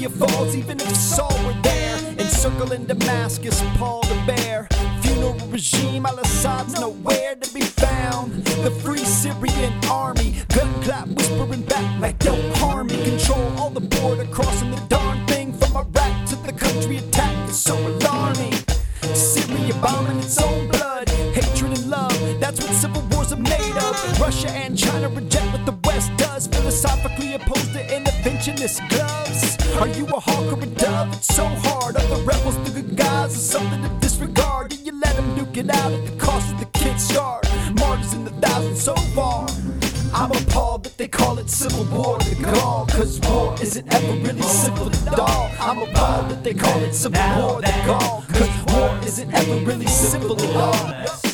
Syria falls, even if Saul were there. Encircling Damascus, Paul the Bear. Funeral regime, Al-Assad's nowhere to be found. The Free Syrian Army, gun clap whispering back like don't harm me. Control all the border, crossing the darn thing. From Iraq to the country attack is so alarming. Syria bombing its own blood, hatred and love, that's what civil wars are made of. Russia and China reject what the West does, philosophically opposed to interventionist gloves. Are you a hawk or a dove? It's so hard. Are the rebels the good guys or something to disregard? And you let them duke it out at the cost of the kids' scarred. Martyrs in the thousands so far. I'm appalled that they call it civil war to call, cause war isn't ever really simple at all. I'm appalled that they call it civil war to call, cause war isn't ever really simple at all.